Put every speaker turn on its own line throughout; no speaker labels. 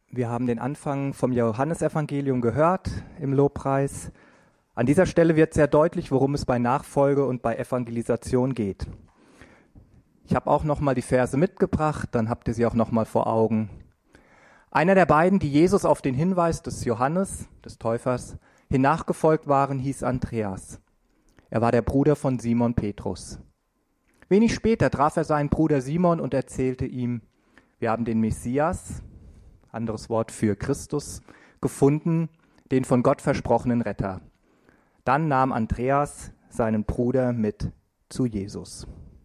Wir haben den Anfang vom Johannesevangelium gehört im Lobpreis. An dieser Stelle wird sehr deutlich, worum es bei Nachfolge und bei Evangelisation geht. Ich habe auch nochmal die Verse mitgebracht, dann habt ihr sie auch nochmal vor Augen. Einer der beiden, die Jesus auf den Hinweis des Johannes, des Täufers, hin nachgefolgt waren, hieß Andreas. Er war der Bruder von Simon Petrus. Wenig später traf er seinen Bruder Simon und erzählte ihm, wir haben den Messias, anderes Wort für Christus, gefunden, den von Gott versprochenen Retter. Dann nahm Andreas seinen Bruder mit zu Jesus.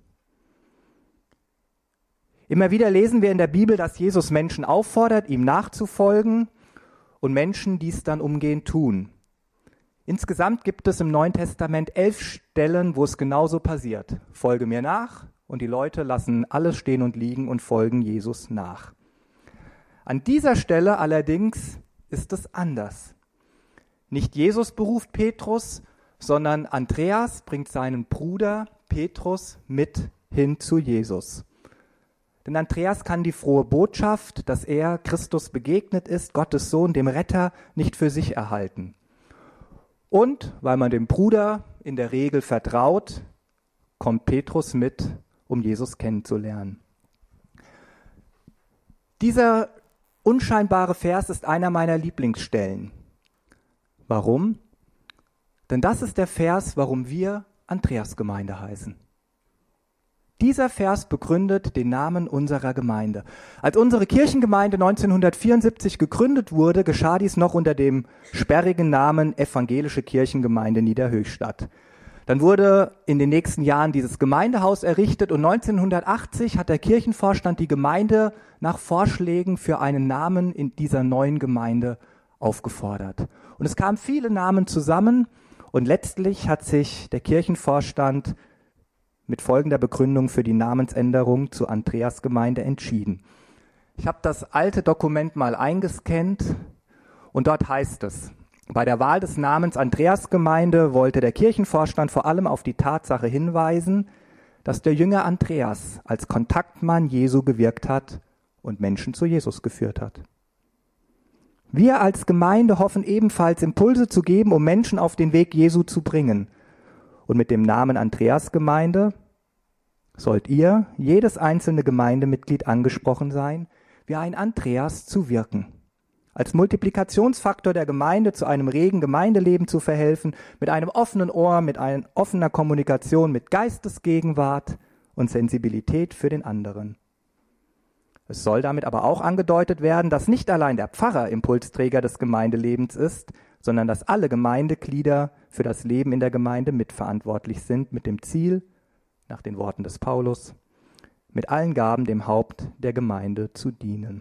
Immer wieder lesen wir in der Bibel, dass Jesus Menschen auffordert, ihm nachzufolgen und Menschen dies dann umgehend tun. Insgesamt gibt es im Neuen Testament 11 Stellen, wo es genauso passiert. Folge mir nach und die Leute lassen alles stehen und liegen und folgen Jesus nach. An dieser Stelle allerdings ist es anders. Nicht Jesus beruft Petrus, sondern Andreas bringt seinen Bruder Petrus mit hin zu Jesus. Denn Andreas kann die frohe Botschaft, dass er Christus begegnet ist, Gottes Sohn, dem Retter, nicht für sich erhalten. Und weil man dem Bruder in der Regel vertraut, kommt Petrus mit, um Jesus kennenzulernen. Dieser unscheinbare Vers ist einer meiner Lieblingsstellen. Warum? Denn das ist der Vers, warum wir Andreasgemeinde heißen. Dieser Vers begründet den Namen unserer Gemeinde. Als unsere Kirchengemeinde 1974 gegründet wurde, geschah dies noch unter dem sperrigen Namen Evangelische Kirchengemeinde Niederhöchstadt. Dann wurde in den nächsten Jahren dieses Gemeindehaus errichtet und 1980 hat der Kirchenvorstand die Gemeinde nach Vorschlägen für einen Namen in dieser neuen Gemeinde aufgefordert. Und es kamen viele Namen zusammen und letztlich hat sich der Kirchenvorstand mit folgender Begründung für die Namensänderung zur Andreasgemeinde entschieden. Ich habe das alte Dokument mal eingescannt und dort heißt es: Bei der Wahl des Namens Andreasgemeinde wollte der Kirchenvorstand vor allem auf die Tatsache hinweisen, dass der Jünger Andreas als Kontaktmann Jesu gewirkt hat und Menschen zu Jesus geführt hat. Wir als Gemeinde hoffen ebenfalls Impulse zu geben, um Menschen auf den Weg Jesu zu bringen. Und mit dem Namen Andreasgemeinde sollt ihr, jedes einzelne Gemeindemitglied, angesprochen sein, wie ein Andreas zu wirken. Als Multiplikationsfaktor der Gemeinde zu einem regen Gemeindeleben zu verhelfen, mit einem offenen Ohr, mit einer offener Kommunikation, mit Geistesgegenwart und Sensibilität für den anderen. Es soll damit aber auch angedeutet werden, dass nicht allein der Pfarrer Impulsträger des Gemeindelebens ist, sondern dass alle Gemeindeglieder für das Leben in der Gemeinde mitverantwortlich sind, mit dem Ziel, nach den Worten des Paulus, mit allen Gaben dem Haupt der Gemeinde zu dienen.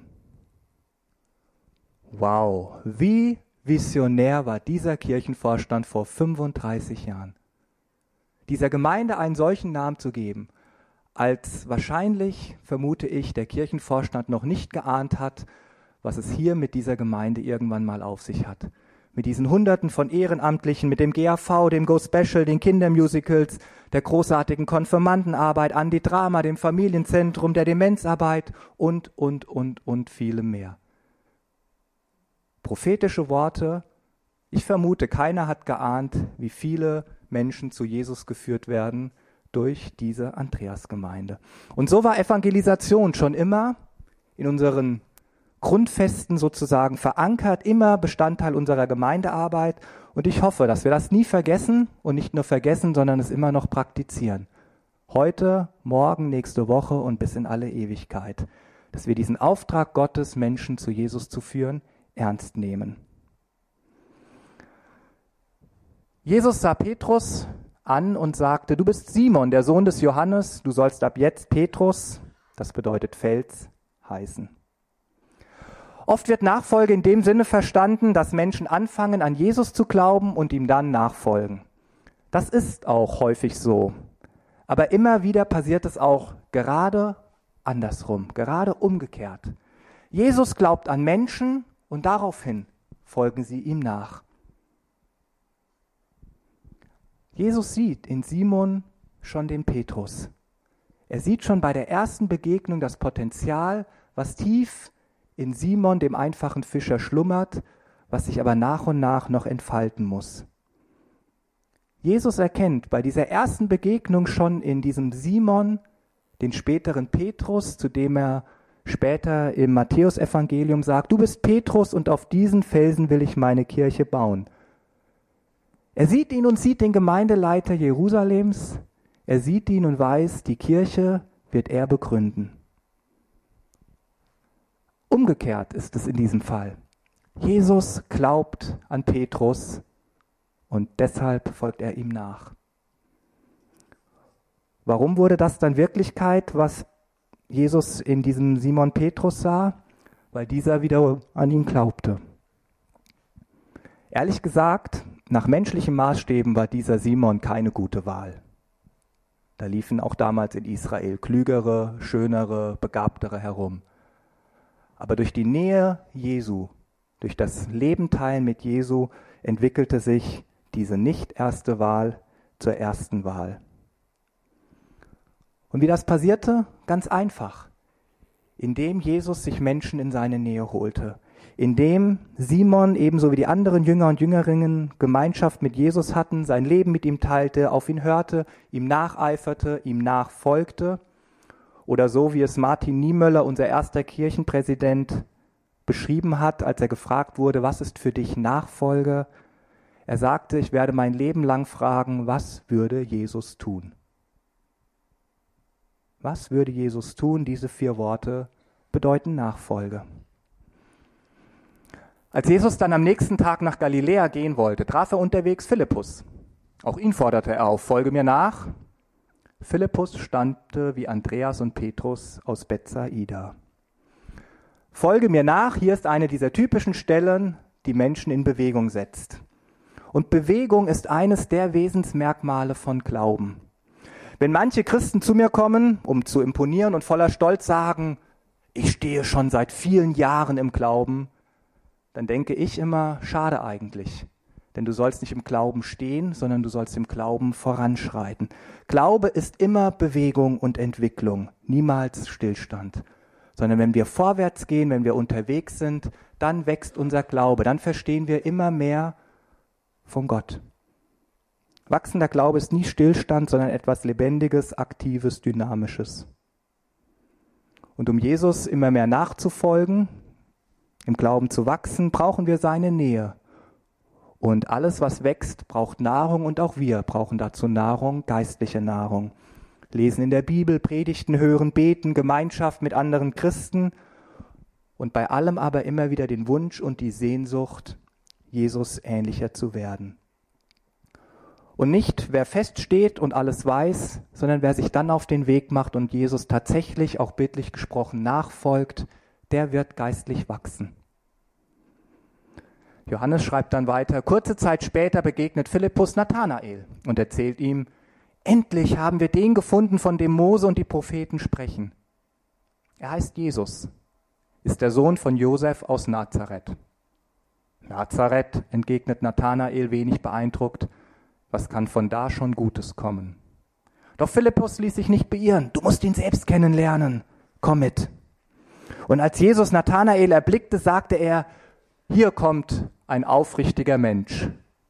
Wow, wie visionär war dieser Kirchenvorstand vor 35 Jahren. Dieser Gemeinde einen solchen Namen zu geben, als wahrscheinlich, vermute ich, der Kirchenvorstand noch nicht geahnt hat, was es hier mit dieser Gemeinde irgendwann mal auf sich hat. Mit diesen Hunderten von Ehrenamtlichen, mit dem GAV, dem Go Special, den Kindermusicals, der großartigen Konfirmandenarbeit, Andi Drama, dem Familienzentrum, der Demenzarbeit und viele mehr. Prophetische Worte. Ich vermute, keiner hat geahnt, wie viele Menschen zu Jesus geführt werden durch diese Andreasgemeinde. Und so war Evangelisation schon immer in unseren Grundfesten sozusagen verankert, immer Bestandteil unserer Gemeindearbeit. Und ich hoffe, dass wir das nie vergessen und nicht nur vergessen, sondern es immer noch praktizieren. Heute, morgen, nächste Woche und bis in alle Ewigkeit. Dass wir diesen Auftrag Gottes, Menschen zu Jesus zu führen, ernst nehmen. Jesus sah Petrus an und sagte: Du bist Simon, der Sohn des Johannes, du sollst ab jetzt Petrus, das bedeutet Fels, heißen. Oft wird Nachfolge in dem Sinne verstanden, dass Menschen anfangen, an Jesus zu glauben und ihm dann nachfolgen. Das ist auch häufig so. Aber immer wieder passiert es auch gerade andersrum, gerade umgekehrt. Jesus glaubt an Menschen und daraufhin folgen sie ihm nach. Jesus sieht in Simon schon den Petrus. Er sieht schon bei der ersten Begegnung das Potenzial, was tief in Simon, dem einfachen Fischer, schlummert, was sich aber nach und nach noch entfalten muss. Jesus erkennt bei dieser ersten Begegnung schon in diesem Simon den späteren Petrus, zu dem er später im Matthäusevangelium sagt, du bist Petrus und auf diesen Felsen will ich meine Kirche bauen. Er sieht ihn und sieht den Gemeindeleiter Jerusalems, er sieht ihn und weiß, die Kirche wird er begründen. Umgekehrt ist es in diesem Fall. Jesus glaubt an Petrus und deshalb folgt er ihm nach. Warum wurde das dann Wirklichkeit, was Jesus in diesem Simon Petrus sah? Weil dieser wieder an ihn glaubte. Ehrlich gesagt, nach menschlichen Maßstäben war dieser Simon keine gute Wahl. Da liefen auch damals in Israel klügere, schönere, begabtere herum. Aber durch die Nähe Jesu, durch das Leben teilen mit Jesu, entwickelte sich diese nicht erste Wahl zur ersten Wahl. Und wie das passierte? Ganz einfach. Indem Jesus sich Menschen in seine Nähe holte. Indem Simon ebenso wie die anderen Jünger und Jüngerinnen Gemeinschaft mit Jesus hatten, sein Leben mit ihm teilte, auf ihn hörte, ihm nacheiferte, ihm nachfolgte. Oder so wie es Martin Niemöller, unser erster Kirchenpräsident, beschrieben hat, als er gefragt wurde, was ist für dich Nachfolge? Er sagte, ich werde mein Leben lang fragen, was würde Jesus tun? Was würde Jesus tun? Diese 4 Worte bedeuten Nachfolge. Als Jesus dann am nächsten Tag nach Galiläa gehen wollte, traf er unterwegs Philippus. Auch ihn forderte er auf, folge mir nach. Philippus stammte wie Andreas und Petrus aus Bethsaida. Folge mir nach, hier ist eine dieser typischen Stellen, die Menschen in Bewegung setzt. Und Bewegung ist eines der Wesensmerkmale von Glauben. Wenn manche Christen zu mir kommen, um zu imponieren und voller Stolz sagen, ich stehe schon seit vielen Jahren im Glauben, dann denke ich immer, schade eigentlich. Denn du sollst nicht im Glauben stehen, sondern du sollst im Glauben voranschreiten. Glaube ist immer Bewegung und Entwicklung, niemals Stillstand. Sondern wenn wir vorwärts gehen, wenn wir unterwegs sind, dann wächst unser Glaube, dann verstehen wir immer mehr von Gott. Wachsender Glaube ist nie Stillstand, sondern etwas Lebendiges, Aktives, Dynamisches. Und um Jesus immer mehr nachzufolgen, im Glauben zu wachsen, brauchen wir seine Nähe. Und alles, was wächst, braucht Nahrung und auch wir brauchen dazu Nahrung, geistliche Nahrung. Lesen in der Bibel, Predigten hören, beten, Gemeinschaft mit anderen Christen und bei allem aber immer wieder den Wunsch und die Sehnsucht, Jesus ähnlicher zu werden. Und nicht, wer feststeht und alles weiß, sondern wer sich dann auf den Weg macht und Jesus tatsächlich, auch bildlich gesprochen, nachfolgt, der wird geistlich wachsen. Johannes schreibt dann weiter, kurze Zeit später begegnet Philippus Nathanael und erzählt ihm, endlich haben wir den gefunden, von dem Mose und die Propheten sprechen. Er heißt Jesus, ist der Sohn von Josef aus Nazareth. Nazareth, entgegnet Nathanael wenig beeindruckt, was kann von da schon Gutes kommen? Doch Philippus ließ sich nicht beirren, du musst ihn selbst kennenlernen, komm mit. Und als Jesus Nathanael erblickte, sagte er, hier kommt ein aufrichtiger Mensch.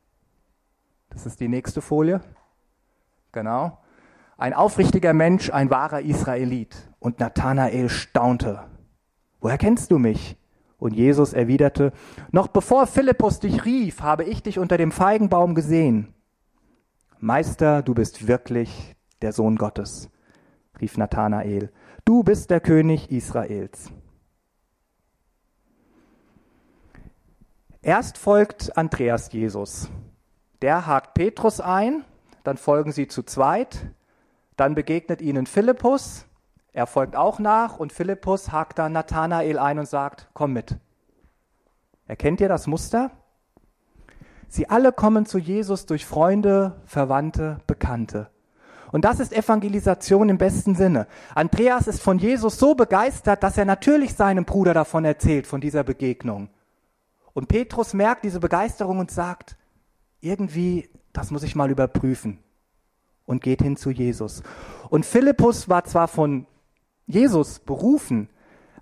Das ist die nächste Folie. Genau. Ein aufrichtiger Mensch, ein wahrer Israelit. Und Nathanael staunte. Woher kennst du mich? Und Jesus erwiderte, noch bevor Philippus dich rief, habe ich dich unter dem Feigenbaum gesehen. Meister, du bist wirklich der Sohn Gottes, rief Nathanael. Du bist der König Israels. Erst folgt Andreas Jesus. Der hakt Petrus ein, dann folgen sie zu zweit, dann begegnet ihnen Philippus, er folgt auch nach und Philippus hakt dann Nathanael ein und sagt, komm mit. Erkennt ihr das Muster? Sie alle kommen zu Jesus durch Freunde, Verwandte, Bekannte. Und das ist Evangelisation im besten Sinne. Andreas ist von Jesus so begeistert, dass er natürlich seinem Bruder davon erzählt, von dieser Begegnung. Und Petrus merkt diese Begeisterung und sagt, irgendwie, das muss ich mal überprüfen. Und geht hin zu Jesus. Und Philippus war zwar von Jesus berufen,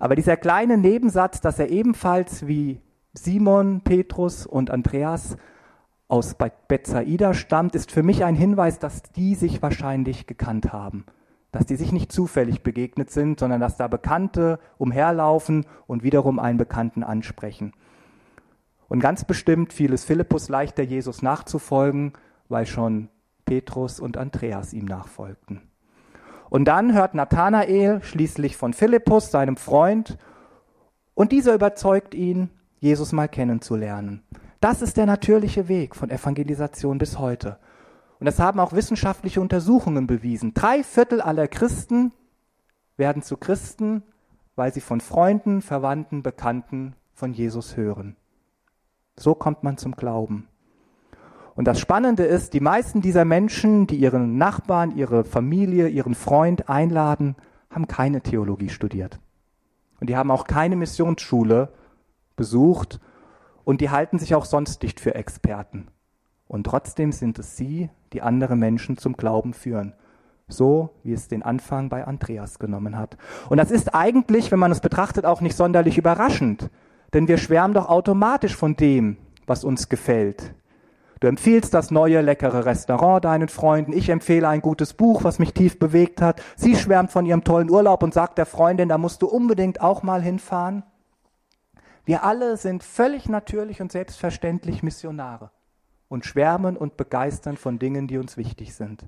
Aber dieser kleine Nebensatz, dass er ebenfalls wie Simon, Petrus und Andreas aus Bethsaida stammt, ist für mich ein Hinweis, dass die sich wahrscheinlich gekannt haben. Dass die sich nicht zufällig begegnet sind, sondern dass da Bekannte umherlaufen und wiederum einen Bekannten ansprechen. Und ganz bestimmt fiel es Philippus leichter, Jesus nachzufolgen, weil schon Petrus und Andreas ihm nachfolgten. Und dann hört Nathanael schließlich von Philippus, seinem Freund, und dieser überzeugt ihn, Jesus mal kennenzulernen. Das ist der natürliche Weg von Evangelisation bis heute. Und das haben auch wissenschaftliche Untersuchungen bewiesen. 3/4 aller Christen werden zu Christen, weil sie von Freunden, Verwandten, Bekannten von Jesus hören. So kommt man zum Glauben. Und das Spannende ist, die meisten dieser Menschen, die ihren Nachbarn, ihre Familie, ihren Freund einladen, haben keine Theologie studiert. Und die haben auch keine Missionsschule besucht und die halten sich auch sonst nicht für Experten. Und trotzdem sind es sie, die andere Menschen zum Glauben führen. So, wie es den Anfang bei Andreas genommen hat. Und das ist eigentlich, wenn man es betrachtet, auch nicht sonderlich überraschend. Denn wir schwärmen doch automatisch von dem, was uns gefällt. Du empfiehlst das neue, leckere Restaurant deinen Freunden. Ich empfehle ein gutes Buch, was mich tief bewegt hat. Sie schwärmt von ihrem tollen Urlaub und sagt der Freundin, da musst du unbedingt auch mal hinfahren. Wir alle sind völlig natürlich und selbstverständlich Missionare und schwärmen und begeistern von Dingen, die uns wichtig sind.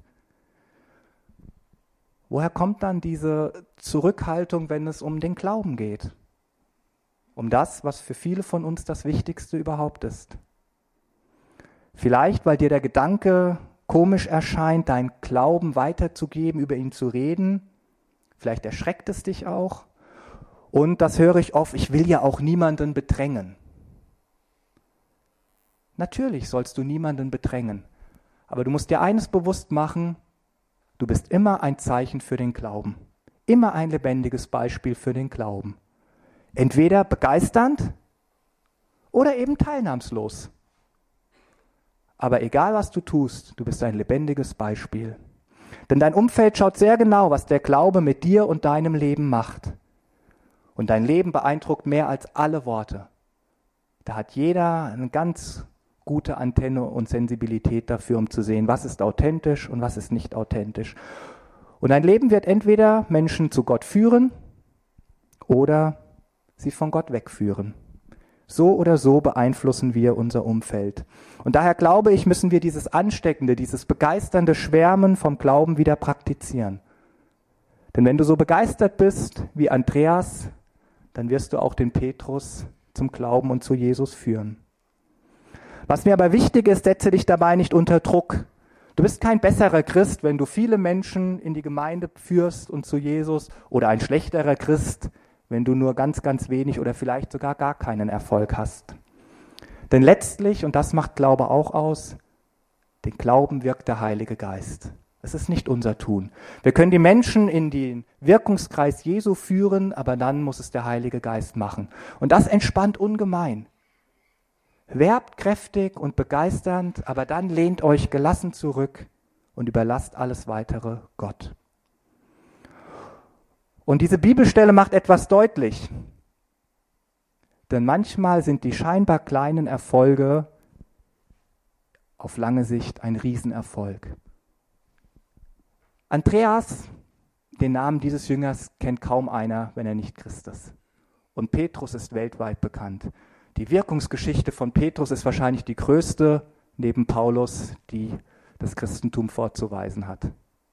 Woher kommt dann diese Zurückhaltung, wenn es um den Glauben geht? Um das, was für viele von uns das Wichtigste überhaupt ist. Vielleicht, weil dir der Gedanke komisch erscheint, deinen Glauben weiterzugeben, über ihn zu reden. Vielleicht erschreckt es dich auch. Und das höre ich oft, ich will ja auch niemanden bedrängen. Natürlich sollst du niemanden bedrängen. Aber du musst dir eines bewusst machen, du bist immer ein Zeichen für den Glauben. Immer ein lebendiges Beispiel für den Glauben. Entweder begeisternd oder eben teilnahmslos. Aber egal, was du tust, du bist ein lebendiges Beispiel. Denn dein Umfeld schaut sehr genau, was der Glaube mit dir und deinem Leben macht. Und dein Leben beeindruckt mehr als alle Worte. Da hat jeder eine ganz gute Antenne und Sensibilität dafür, um zu sehen, was ist authentisch und was ist nicht authentisch. Und dein Leben wird entweder Menschen zu Gott führen oder sie von Gott wegführen. So oder so beeinflussen wir unser Umfeld. Und daher glaube ich, müssen wir dieses ansteckende, dieses begeisternde Schwärmen vom Glauben wieder praktizieren. Denn wenn du so begeistert bist wie Andreas, dann wirst du auch den Petrus zum Glauben und zu Jesus führen. Was mir aber wichtig ist, setze dich dabei nicht unter Druck. Du bist kein besserer Christ, wenn du viele Menschen in die Gemeinde führst und zu Jesus, oder ein schlechterer Christ, wenn du nur ganz, ganz wenig oder vielleicht sogar gar keinen Erfolg hast. Denn letztlich, und das macht Glaube auch aus, den Glauben wirkt der Heilige Geist. Es ist nicht unser Tun. Wir können die Menschen in den Wirkungskreis Jesu führen, aber dann muss es der Heilige Geist machen. Und das entspannt ungemein. Werbt kräftig und begeisternd, aber dann lehnt euch gelassen zurück und überlasst alles Weitere Gott. Und diese Bibelstelle macht etwas deutlich. Denn manchmal sind die scheinbar kleinen Erfolge auf lange Sicht ein Riesenerfolg. Andreas, den Namen dieses Jüngers, kennt kaum einer, wenn er nicht Christ ist. Und Petrus ist weltweit bekannt. Die Wirkungsgeschichte von Petrus ist wahrscheinlich die größte, neben Paulus, die das Christentum vorzuweisen hat.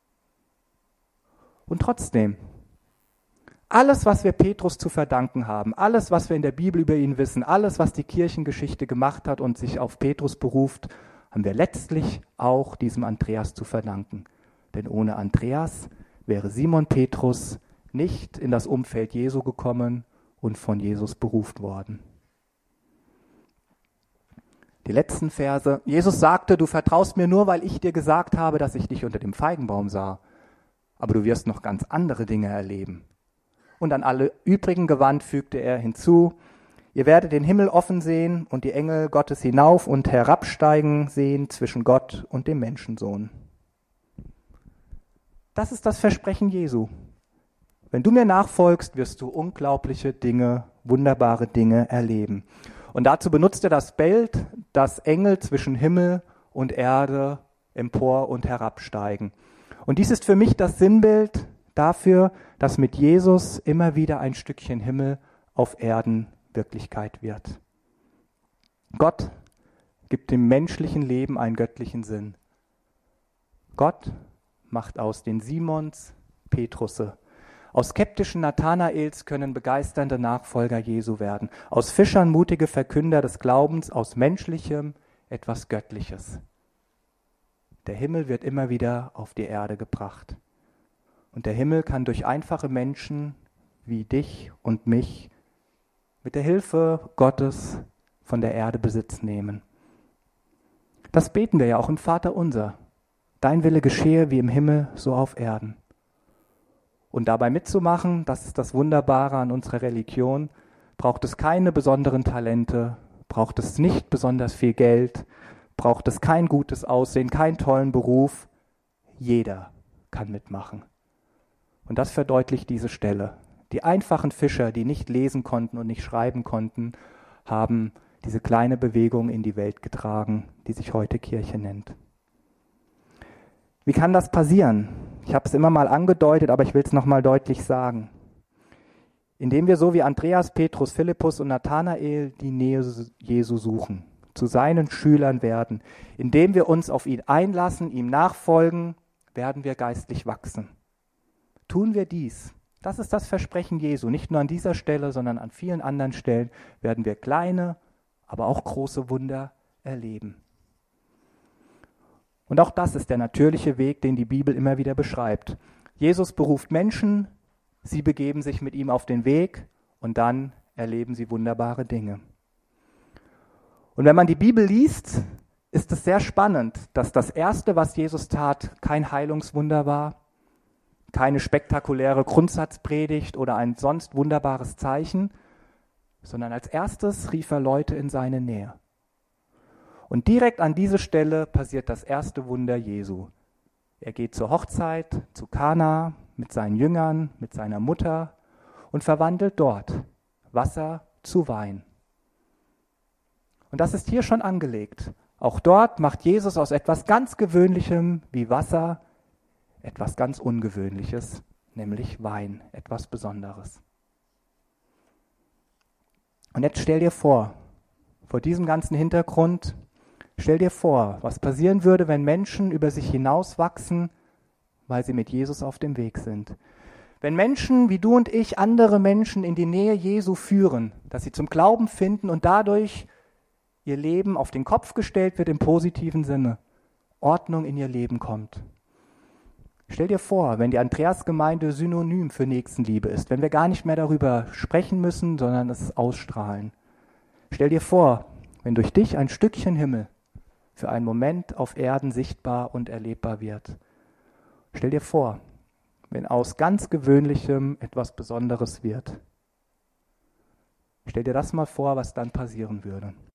Und trotzdem, alles, was wir Petrus zu verdanken haben, alles, was wir in der Bibel über ihn wissen, alles, was die Kirchengeschichte gemacht hat und sich auf Petrus beruft, haben wir letztlich auch diesem Andreas zu verdanken. Denn ohne Andreas wäre Simon Petrus nicht in das Umfeld Jesu gekommen und von Jesus berufen worden. Die letzten Verse. Jesus sagte, du vertraust mir nur, weil ich dir gesagt habe, dass ich dich unter dem Feigenbaum sah. Aber du wirst noch ganz andere Dinge erleben. Und an alle übrigen gewandt fügte er hinzu, ihr werdet den Himmel offen sehen und die Engel Gottes hinauf und herabsteigen sehen zwischen Gott und dem Menschensohn. Das ist das Versprechen Jesu. Wenn du mir nachfolgst, wirst du unglaubliche Dinge, wunderbare Dinge erleben. Und dazu benutzt er das Bild, dass Engel zwischen Himmel und Erde empor und herabsteigen. Und dies ist für mich das Sinnbild dafür, dass mit Jesus immer wieder ein Stückchen Himmel auf Erden Wirklichkeit wird. Gott gibt dem menschlichen Leben einen göttlichen Sinn. Gott macht aus den Simons Petrusse. Aus skeptischen Nathanaels können begeisternde Nachfolger Jesu werden. Aus Fischern mutige Verkünder des Glaubens, aus Menschlichem etwas Göttliches. Der Himmel wird immer wieder auf die Erde gebracht. Und der Himmel kann durch einfache Menschen wie dich und mich mit der Hilfe Gottes von der Erde Besitz nehmen. Das beten wir ja auch im Vaterunser. Dein Wille geschehe wie im Himmel, so auf Erden. Und dabei mitzumachen, das ist das Wunderbare an unserer Religion, braucht es keine besonderen Talente, braucht es nicht besonders viel Geld, braucht es kein gutes Aussehen, keinen tollen Beruf. Jeder kann mitmachen. Und das verdeutlicht diese Stelle. Die einfachen Fischer, die nicht lesen konnten und nicht schreiben konnten, haben diese kleine Bewegung in die Welt getragen, die sich heute Kirche nennt. Wie kann das passieren? Ich habe es immer mal angedeutet, aber ich will es nochmal deutlich sagen. Indem wir so wie Andreas, Petrus, Philippus und Nathanael die Nähe Jesu suchen, zu seinen Schülern werden. Indem wir uns auf ihn einlassen, ihm nachfolgen, werden wir geistlich wachsen. Tun wir dies, das ist das Versprechen Jesu, nicht nur an dieser Stelle, sondern an vielen anderen Stellen, werden wir kleine, aber auch große Wunder erleben. Und auch das ist der natürliche Weg, den die Bibel immer wieder beschreibt. Jesus beruft Menschen, sie begeben sich mit ihm auf den Weg und dann erleben sie wunderbare Dinge. Und wenn man die Bibel liest, ist es sehr spannend, dass das Erste, was Jesus tat, kein Heilungswunder war, keine spektakuläre Grundsatzpredigt oder ein sonst wunderbares Zeichen, sondern als erstes rief er Leute in seine Nähe. Und direkt an diese Stelle passiert das erste Wunder Jesu. Er geht zur Hochzeit, zu Kana, mit seinen Jüngern, mit seiner Mutter und verwandelt dort Wasser zu Wein. Und das ist hier schon angelegt. Auch dort macht Jesus aus etwas ganz Gewöhnlichem wie Wasser etwas ganz Ungewöhnliches, nämlich Wein, etwas Besonderes. Und jetzt stell dir vor diesem ganzen Hintergrund, stell dir vor, was passieren würde, wenn Menschen über sich hinauswachsen, weil sie mit Jesus auf dem Weg sind. Wenn Menschen wie du und ich andere Menschen in die Nähe Jesu führen, dass sie zum Glauben finden und dadurch ihr Leben auf den Kopf gestellt wird im positiven Sinne, Ordnung in ihr Leben kommt. Stell dir vor, wenn die Andreasgemeinde Synonym für Nächstenliebe ist, wenn wir gar nicht mehr darüber sprechen müssen, sondern es ausstrahlen. Stell dir vor, wenn durch dich ein Stückchen Himmel für einen Moment auf Erden sichtbar und erlebbar wird. Stell dir vor, wenn aus ganz Gewöhnlichem etwas Besonderes wird. Stell dir das mal vor, was dann passieren würde.